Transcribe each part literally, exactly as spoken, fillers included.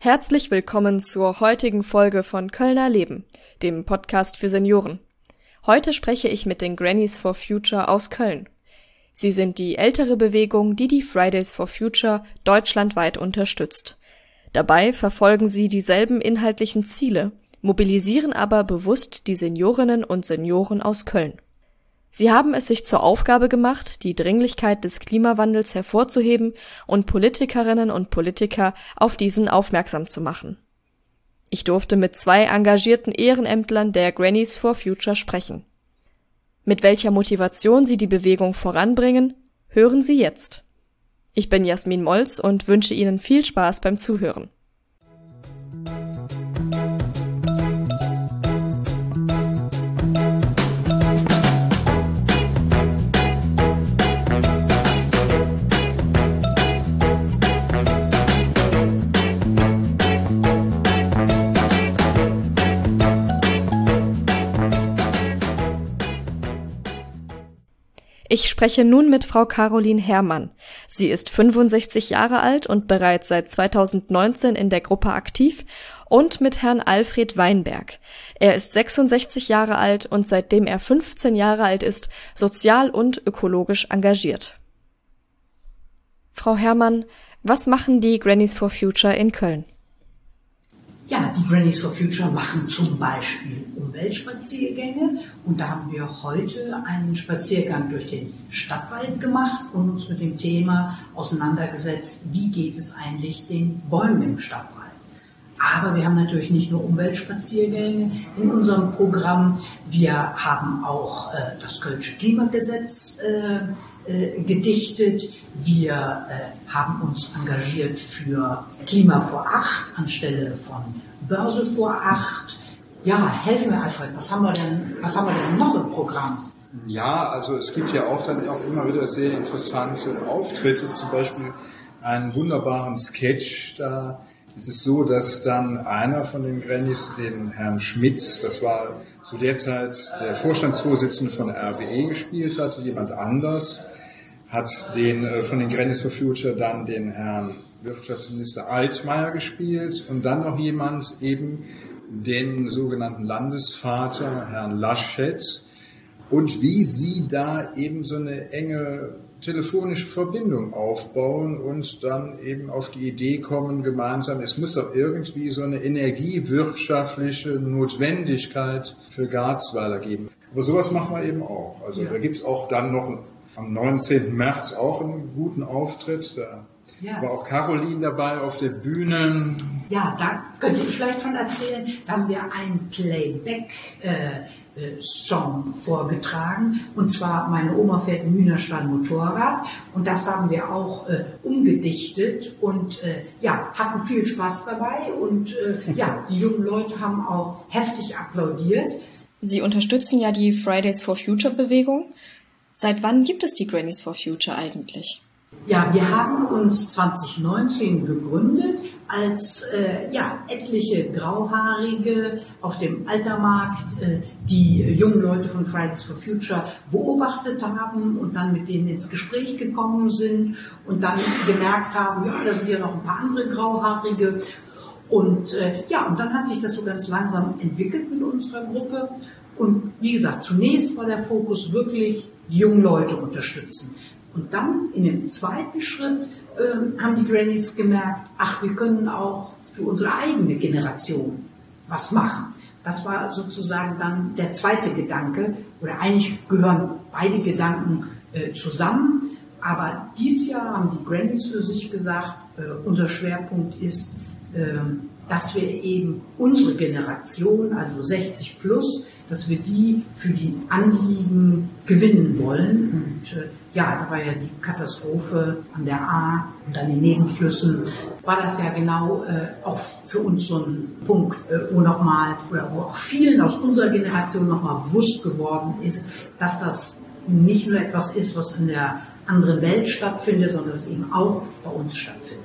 Herzlich willkommen zur heutigen Folge von Kölner Leben, dem Podcast für Senioren. Heute spreche ich mit den Grannies for Future aus Köln. Sie sind die ältere Bewegung, die die Fridays for Future deutschlandweit unterstützt. Dabei verfolgen sie dieselben inhaltlichen Ziele, mobilisieren aber bewusst die Seniorinnen und Senioren aus Köln. Sie haben es sich zur Aufgabe gemacht, die Dringlichkeit des Klimawandels hervorzuheben und Politikerinnen und Politiker auf diesen aufmerksam zu machen. Ich durfte mit zwei engagierten Ehrenämtlern der Grannies for Future sprechen. Mit welcher Motivation sie die Bewegung voranbringen, hören Sie jetzt. Ich bin Jasmin Molz und wünsche Ihnen viel Spaß beim Zuhören. Ich spreche nun mit Frau Caroline Herrmann. Sie ist fünfundsechzig Jahre alt und bereits seit zweitausendneunzehn in der Gruppe aktiv, und mit Herrn Alfred Weinberg. Er ist sechsundsechzig Jahre alt und seitdem er fünfzehn Jahre alt ist, sozial und ökologisch engagiert. Frau Herrmann, was machen die Grannies for Future in Köln? Ja, die Grannies for Future machen zum Beispiel Umweltspaziergänge, und da haben wir heute einen Spaziergang durch den Stadtwald gemacht und uns mit dem Thema auseinandergesetzt, wie geht es eigentlich den Bäumen im Stadtwald. Aber wir haben natürlich nicht nur Umweltspaziergänge in unserem Programm, wir haben auch äh, das Kölsche Klimagesetz äh, äh, gedichtet, wir äh, haben uns engagiert für Klima vor acht anstelle von Börse vor acht. Ja, helfen wir, Alfred, was haben wir denn, was haben wir denn noch im Programm? Ja, also es gibt ja auch dann auch immer wieder sehr interessante Auftritte, zum Beispiel einen wunderbaren Sketch, da ist es so, dass dann einer von den Grannies, den Herrn Schmitz, das war zu der Zeit der Vorstandsvorsitzende von der R W E, gespielt hat, jemand anders hat den äh, von den Grannies for Future dann den Herrn Wirtschaftsminister Altmaier gespielt und dann noch jemand eben den sogenannten Landesvater, Herrn Laschet, und wie sie da eben so eine enge telefonische Verbindung aufbauen und dann eben auf die Idee kommen, gemeinsam, es muss doch irgendwie so eine energiewirtschaftliche Notwendigkeit für Garzweiler geben. Aber sowas machen wir eben auch. Also ja. Da gibt's auch dann noch am neunzehnten März auch einen guten Auftritt. Da ja. war auch Caroline dabei auf der Bühne. Ja, da könnte ich vielleicht von erzählen. Da haben wir einen Playback äh, Song vorgetragen, und zwar Meine Oma fährt im Hühnerstall Motorrad, und das haben wir auch äh, umgedichtet und äh, ja, hatten viel Spaß dabei, und äh, ja, die jungen Leute haben auch heftig applaudiert. Sie unterstützen ja die Fridays for Future Bewegung. Seit wann gibt es die Grannies for Future eigentlich? Ja, wir haben uns zwanzig neunzehn gegründet, als äh, ja, etliche Grauhaarige auf dem Altermarkt äh, die äh, jungen Leute von Fridays for Future beobachtet haben und dann mit denen ins Gespräch gekommen sind und dann gemerkt haben, ja, da sind ja noch ein paar andere Grauhaarige. Und äh, ja, und dann hat sich das so ganz langsam entwickelt mit unserer Gruppe. Und wie gesagt, zunächst war der Fokus wirklich, die jungen Leute unterstützen. Und dann in dem zweiten Schritt äh, haben die Grannies gemerkt, ach, wir können auch für unsere eigene Generation was machen. Das war sozusagen dann der zweite Gedanke, oder eigentlich gehören beide Gedanken äh, zusammen. Aber dieses Jahr haben die Grannies für sich gesagt, äh, unser Schwerpunkt ist, äh, dass wir eben unsere Generation, also sechzig plus, dass wir die für die Anliegen gewinnen wollen. Und äh, ja, da war ja die Katastrophe an der A und an den Nebenflüssen, war das ja genau äh, auch für uns so ein Punkt, äh, wo nochmal, oder wo auch vielen aus unserer Generation nochmal bewusst geworden ist, dass das nicht nur etwas ist, was in der anderen Welt stattfindet, sondern dass es eben auch bei uns stattfindet.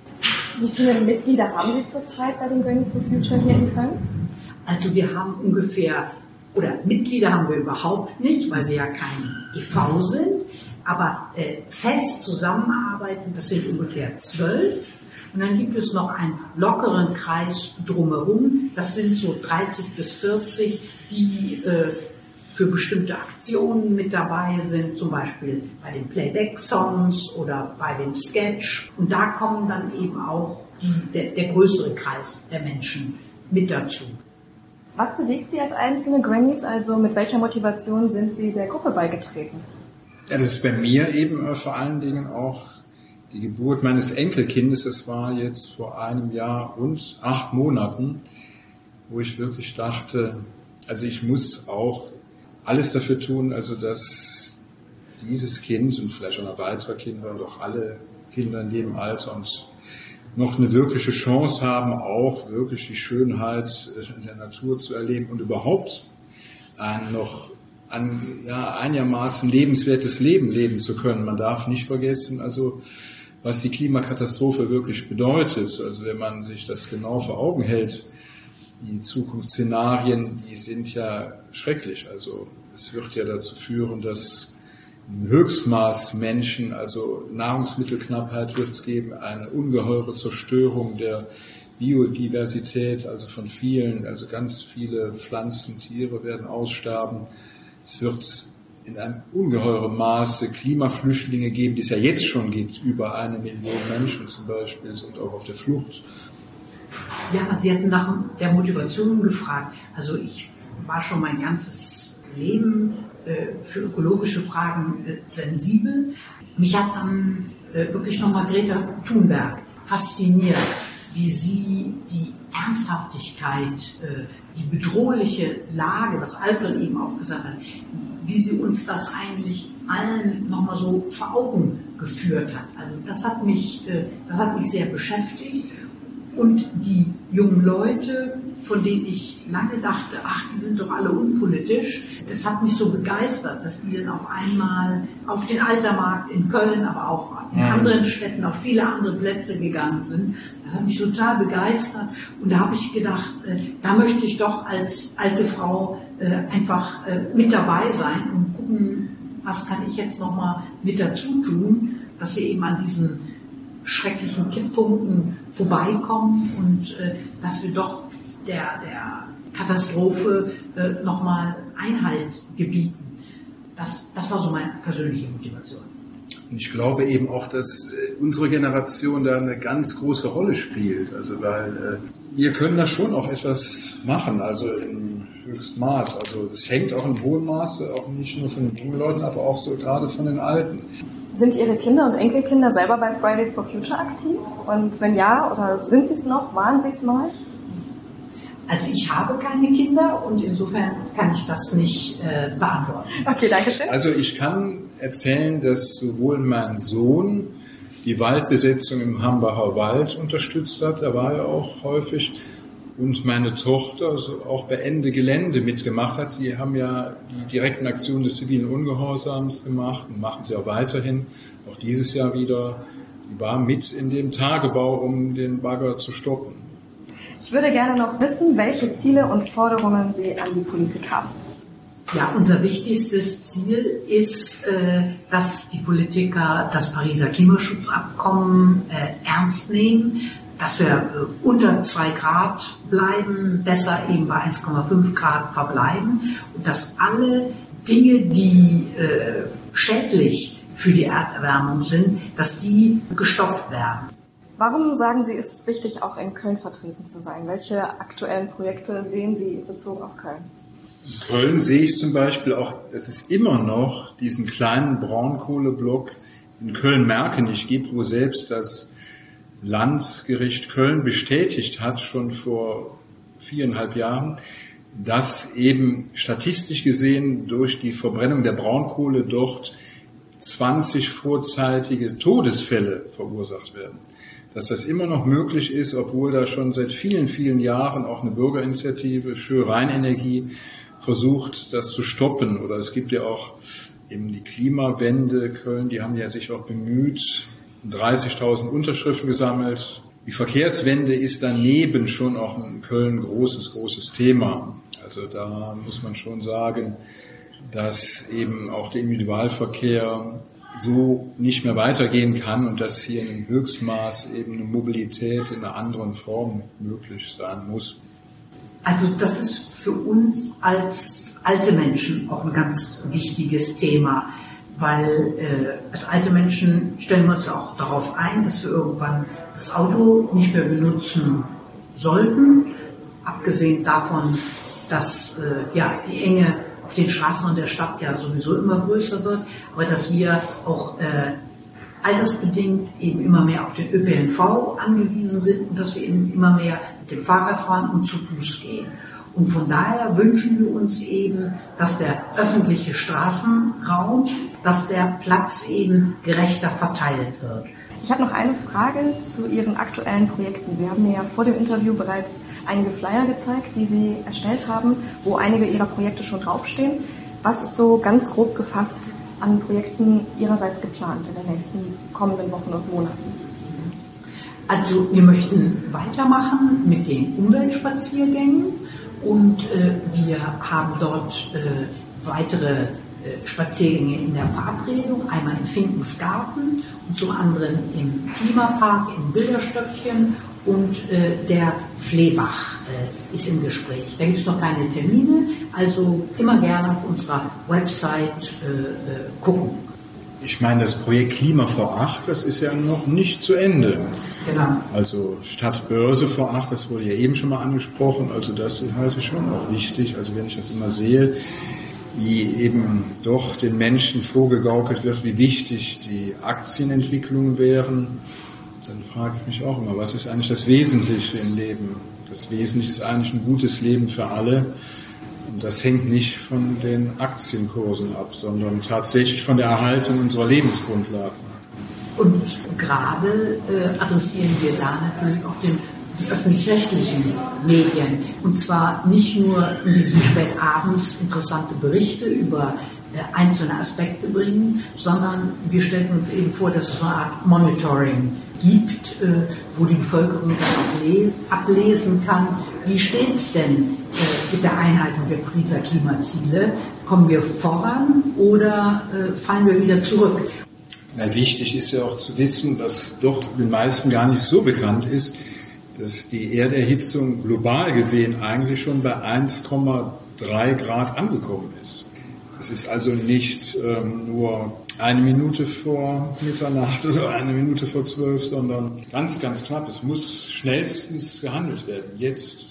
Wie viele Mitglieder haben Sie zurzeit bei den Grannies for Future hier in Köln? Also wir haben ungefähr, oder Mitglieder haben wir überhaupt nicht, weil wir ja kein E V sind, aber äh, fest zusammenarbeiten, das sind ungefähr zwölf, Und dann gibt es noch einen lockeren Kreis drumherum. Das sind so dreißig bis vierzig, die äh, für bestimmte Aktionen mit dabei sind, zum Beispiel bei den Playback-Songs oder bei dem Sketch. Und da kommen dann eben auch die, der, der größere Kreis der Menschen mit dazu. Was bewegt Sie als einzelne Grannies? Also mit welcher Motivation sind Sie der Gruppe beigetreten? Ja, das ist bei mir eben äh, vor allen Dingen auch die Geburt meines Enkelkindes. Das war jetzt vor einem Jahr und acht Monaten, wo ich wirklich dachte, also ich muss auch alles dafür tun, also dass dieses Kind und vielleicht auch noch weitere Kinder und auch alle Kinder in dem Alter und noch eine wirkliche Chance haben, auch wirklich die Schönheit der Natur zu erleben und überhaupt ein noch ein ja, einigermaßen lebenswertes Leben leben zu können. Man darf nicht vergessen, also was die Klimakatastrophe wirklich bedeutet. Also wenn man sich das genau vor Augen hält, die Zukunftsszenarien, die sind ja schrecklich. Also es wird ja dazu führen, dass im Höchstmaß Menschen, also Nahrungsmittelknappheit wird es geben, eine ungeheure Zerstörung der Biodiversität, also von vielen, also ganz viele Pflanzen, Tiere werden aussterben. Es wird in einem ungeheuren Maße Klimaflüchtlinge geben, die es ja jetzt schon gibt. Über eine Million Menschen zum Beispiel sind auch auf der Flucht. Ja, Sie hatten nach der Motivation gefragt. Also ich war schon mein ganzes Leben äh, für ökologische Fragen äh, sensibel. Mich hat dann äh, wirklich nochmal Greta Thunberg fasziniert, wie sie die Ernsthaftigkeit, äh, die bedrohliche Lage, was Alfred eben auch gesagt hat, wie sie uns das eigentlich allen nochmal so vor Augen geführt hat. Also das hat mich, äh, das hat mich sehr beschäftigt. Und die jungen Leute, von denen ich lange dachte, ach, die sind doch alle unpolitisch, das hat mich so begeistert, dass die dann auf einmal auf den Altermarkt in Köln, aber auch in mhm. anderen Städten, auf viele andere Plätze gegangen sind. Das hat mich total begeistert. Und da habe ich gedacht, äh, da möchte ich doch als alte Frau äh, einfach äh, mit dabei sein und gucken, was kann ich jetzt nochmal mit dazu tun, dass wir eben an diesen schrecklichen Kipppunkten vorbeikommen und äh, dass wir doch der, der Katastrophe äh, nochmal Einhalt gebieten. Das, das war so meine persönliche Motivation. Und ich glaube eben auch, dass äh, unsere Generation da eine ganz große Rolle spielt. Also weil äh, wir können da schon auch etwas machen, also im höchsten Maß. Also das hängt auch in hohem Maße, auch nicht nur von den jungen Leuten, aber auch so gerade von den Alten. Sind Ihre Kinder und Enkelkinder selber bei Fridays for Future aktiv? Und wenn ja, oder sind Sie es noch? Waren Sie es mal? Also ich habe keine Kinder und insofern kann ich das nicht äh, beantworten. Okay, danke schön. Also ich kann erzählen, dass sowohl mein Sohn die Waldbesetzung im Hambacher Wald unterstützt hat, da war er auch häufig, und meine Tochter also auch bei Ende Gelände mitgemacht hat. Die haben ja die direkten Aktionen des zivilen Ungehorsams gemacht und machen sie auch weiterhin, auch dieses Jahr wieder. Die war mit in dem Tagebau, um den Bagger zu stoppen. Ich würde gerne noch wissen, welche Ziele und Forderungen Sie an die Politik haben. Ja, unser wichtigstes Ziel ist, dass die Politiker das Pariser Klimaschutzabkommen ernst nehmen, dass wir unter zwei Grad bleiben, besser eben bei eins Komma fünf Grad verbleiben und dass alle Dinge, die äh, schädlich für die Erderwärmung sind, dass die gestoppt werden. Warum sagen Sie, ist es wichtig, auch in Köln vertreten zu sein? Welche aktuellen Projekte sehen Sie bezogen auf Köln? In Köln sehe ich zum Beispiel auch, dass es immer noch diesen kleinen Braunkohleblock in Köln-Merkenich gibt, wo selbst das Landgericht Köln bestätigt hat, schon vor viereinhalb Jahren, dass eben statistisch gesehen durch die Verbrennung der Braunkohle dort zwanzig vorzeitige Todesfälle verursacht werden. Dass das immer noch möglich ist, obwohl da schon seit vielen, vielen Jahren auch eine Bürgerinitiative, Schö Rheinenergie, versucht, das zu stoppen. Oder es gibt ja auch eben die Klimawende Köln, die haben ja sich auch bemüht, dreißigtausend Unterschriften gesammelt. Die Verkehrswende ist daneben schon auch in Köln ein großes, großes Thema. Also da muss man schon sagen, dass eben auch der Individualverkehr so nicht mehr weitergehen kann und dass hier im Höchstmaß eben eine Mobilität in einer anderen Form möglich sein muss. Also das ist für uns als alte Menschen auch ein ganz wichtiges Thema, weil äh, als alte Menschen stellen wir uns auch darauf ein, dass wir irgendwann das Auto nicht mehr benutzen sollten, abgesehen davon, dass äh, ja die Enge auf den Straßen der Stadt ja sowieso immer größer wird, aber dass wir auch äh, altersbedingt eben immer mehr auf den Ö P N V angewiesen sind und dass wir eben immer mehr mit dem Fahrrad fahren und zu Fuß gehen. Und von daher wünschen wir uns eben, dass der öffentliche Straßenraum, dass der Platz eben gerechter verteilt wird. Ich habe noch eine Frage zu Ihren aktuellen Projekten. Sie haben mir ja vor dem Interview bereits einige Flyer gezeigt, die Sie erstellt haben, wo einige Ihrer Projekte schon draufstehen. Was ist so ganz grob gefasst an Projekten Ihrerseits geplant in den nächsten kommenden Wochen und Monaten? Also wir möchten weitermachen mit den Umweltspaziergängen und äh, wir haben dort äh, weitere äh, Spaziergänge in der Verabredung, einmal in Finkensgarten und zum anderen im Klimapark in Bilderstöckchen und äh, der Fleebach äh, ist im Gespräch. Da gibt es noch keine Termine, also immer gerne auf unserer Website äh, äh, gucken. Ich meine, das Projekt Klima vor acht, das ist ja noch nicht zu Ende. Genau. Also Stadtbörse vor acht, das wurde ja eben schon mal angesprochen, also das halte ich schon auch wichtig. Also wenn ich das immer sehe, wie eben doch den Menschen vorgegaukelt wird, wie wichtig die Aktienentwicklungen wären, dann frage ich mich auch immer, was ist eigentlich das Wesentliche im Leben? Das Wesentliche ist eigentlich ein gutes Leben für alle. Und das hängt nicht von den Aktienkursen ab, sondern tatsächlich von der Erhaltung unserer Lebensgrundlagen. Und gerade äh, adressieren wir da natürlich auch den, die öffentlich-rechtlichen Medien. Und zwar nicht nur, indem sie spät abends interessante Berichte über äh, einzelne Aspekte bringen, sondern wir stellen uns eben vor, dass es so eine Art Monitoring gibt, äh, wo die Bevölkerung dann auch le- ablesen kann, wie steht's denn äh, mit der Einhaltung der Pariser Klimaziele? Kommen wir voran oder äh, fallen wir wieder zurück? Na, wichtig ist ja auch zu wissen, dass doch den meisten gar nicht so bekannt ist, dass die Erderhitzung global gesehen eigentlich schon bei eins Komma drei Grad angekommen ist. Es ist also nicht ähm, nur eine Minute vor Mitternacht oder eine Minute vor zwölf, sondern ganz, ganz knapp. Es muss schnellstens gehandelt werden, jetzt.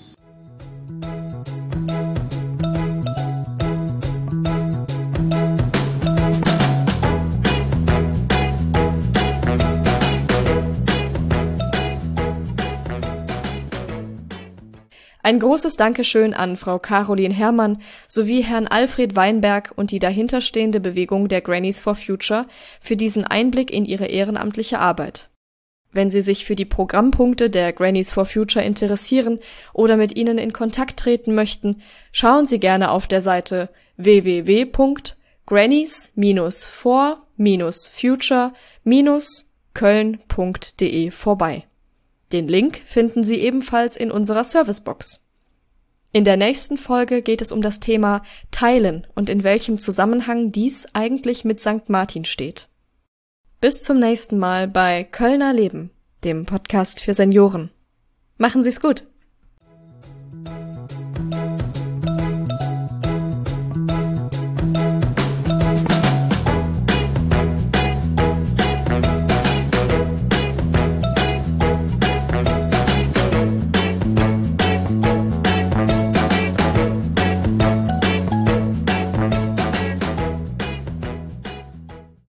Ein großes Dankeschön an Frau Caroline Herrmann sowie Herrn Alfred Weinberg und die dahinterstehende Bewegung der Grannies for Future für diesen Einblick in ihre ehrenamtliche Arbeit. Wenn Sie sich für die Programmpunkte der Grannies for Future interessieren oder mit ihnen in Kontakt treten möchten, schauen Sie gerne auf der Seite w w w punkt grannies for future köln punkt d e vorbei. Den Link finden Sie ebenfalls in unserer Servicebox. In der nächsten Folge geht es um das Thema Teilen und in welchem Zusammenhang dies eigentlich mit Sankt Martin steht. Bis zum nächsten Mal bei Kölner Leben, dem Podcast für Senioren. Machen Sie's gut!